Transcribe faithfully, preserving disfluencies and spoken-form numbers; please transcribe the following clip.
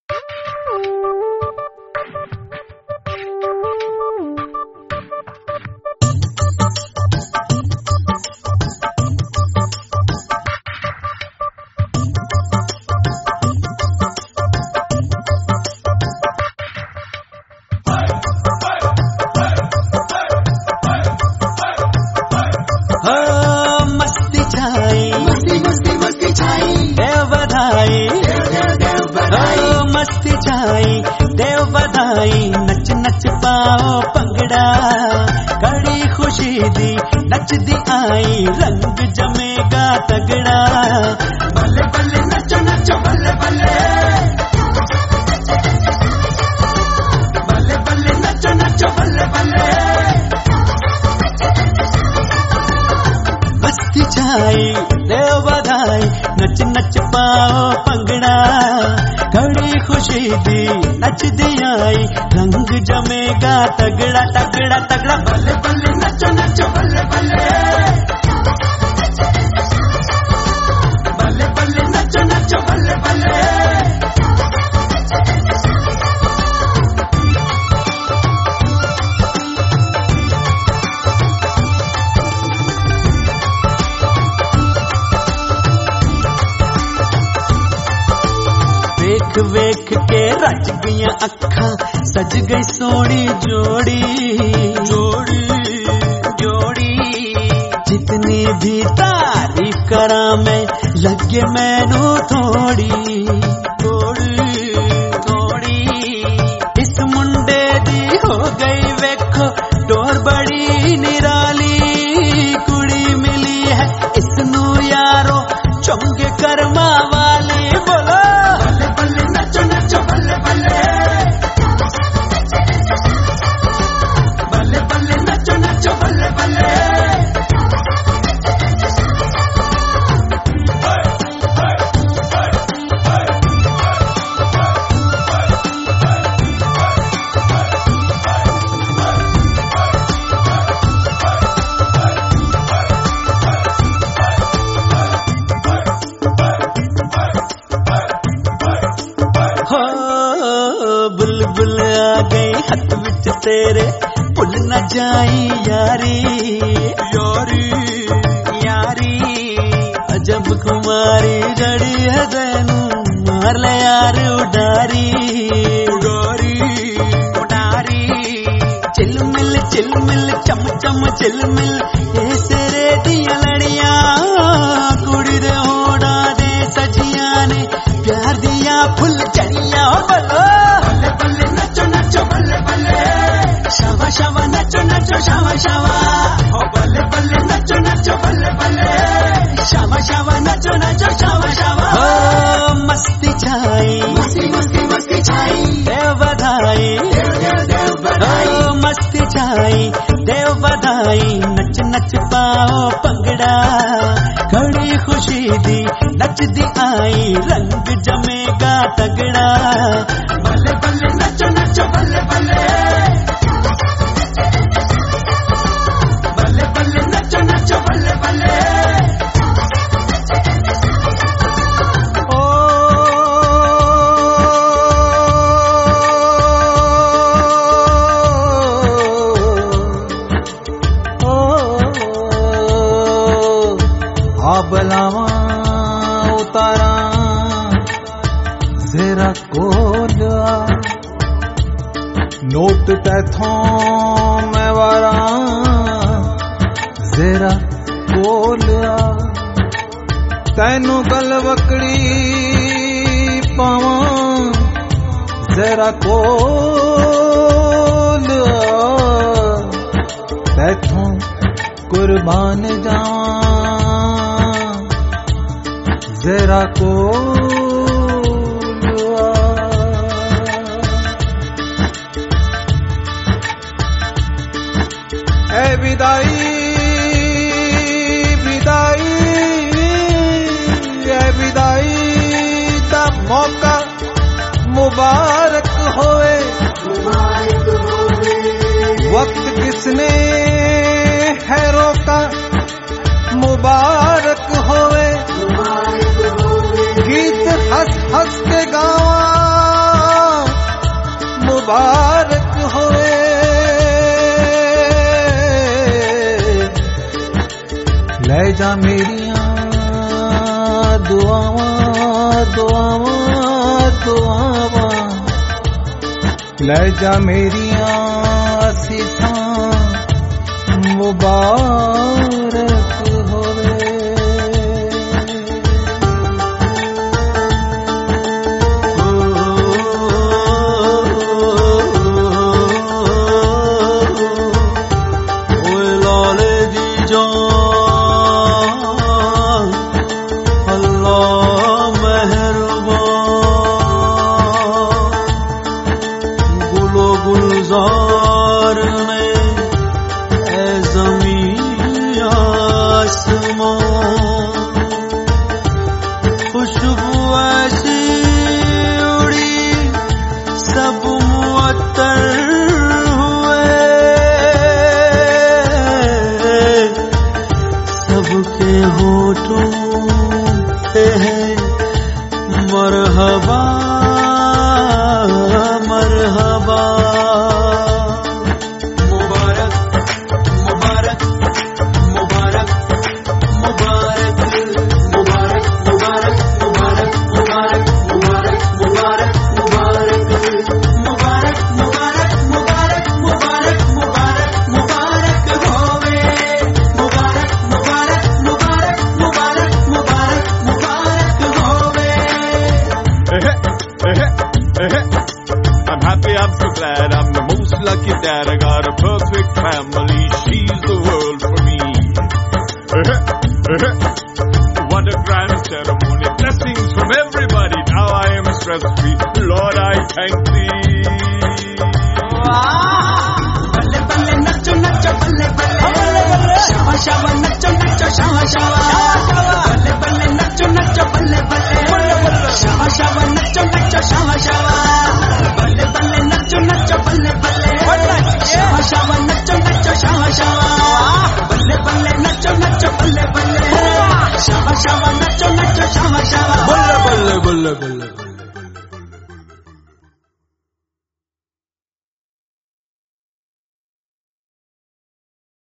मस्ती छाई देव बधाई नच नच पाओ पंगड़ा कड़ी खुशी दी नच दी आई रंग जमेगा तगड़ा बल्ले बल्ले नचो नचो बल्ले बल्ले बल्ले बल्ले नचो नचो बल्ले बल्ले मस्ती छाई देव बधाई नच नच पाओ पंगड़ा कड़ी खुशी दी नच दी आई रंग जमेगा तगड़ा तगड़ा तगड़ा बल्ले बल्ले नचो नचो बल्ले बल्ले बल्ले बल्ले नचो नचो बल्ले बल्ले वेख वेख के रच गईयां अखां सज गई सोनी जोड़ी जोड़ी जोड़ी जितनी भी तारीफ करा मैं लगे मैनू थोड़ी थोड़ी थोड़ी इस मुंडे दी हो गई वेखो डोर बड़ी निराली कुड़ी मिली है इसनू यारो चंगे कर्मा वाली बोलो बुलबुल आ गई हाथ विच तेरे भुल न जाई यारी यारी यारी अजब कुमारी जड़ी है तैनू मार ले यार उडारी उडारी उडारी चिलमिल चिलमिल चम चम चिलमिल ये सिरे दियां लड़ियां कुड़ी दे होड़ा दे सजियां ने प्यार दिया फुल चढ़ियां बोलो शावा शावा नचो नचो शावा शावा ओ बल्ले बल्ले नचो नचो बल्ले बल्ले शावा शावा नचो नचो शावा शावा ओ मस्ती छाई मस्ती मस्ती मस्ती छाई देव बधाई देव देव देव बधाई ओ मस्ती छाई देव बधाई नच नच पाओ पंगड़ा कड़ी खुशी दी नच दी आई रंग जमेगा तगड़ा बल्ले बल्ले नचो नचो बल्ले बल्ले बलावा उतारा जरा कोला नोट तैथों मैं वारा जरा कोला तैनू गल बकड़ी पावा जरा कोला तैथों कुर्बान जावा जरा को ए विदाई विदाई ए विदाई दा मौका मुबारक होए वक्त किसने है रोका मुबारक होए गीत हंस हंस के गावा मुबारक होए। ले जा मेरिया दुआवां दुआवां दुआवां, ले जा मेरिया असीसां मुबारक होवे। ओए लाले दी जान अल्लाह मेहरबान, गुलो गुलजार में ऐ ज़मीन आसमान, खुशबू ऐसी उड़ी सब मुअत्तर हुए, सबके होठों पे है मरहबा मरहबा। मुबारक मुबारक मुबारक मुबारक मुबारक मुबारक मुबारक मुबारक मुबारक मुबारक मुबारक मुबारक मुबारक मुबारक मुबारक मुबारक मुबारक होवे। मुबारक मुबारक मुबारक मुबारक मुबारक मुबारक होवे। I'm happy, I'm so glad, I'm the most lucky dad. I got a perfect family, she's the world for me. What a grand ceremony, blessings from everybody. Now I am stress free, Lord I thank thee. बल्ले बल्ले नचो नचो बल्ले बल्ले, शावा शावा नचो नचो शावा शावा।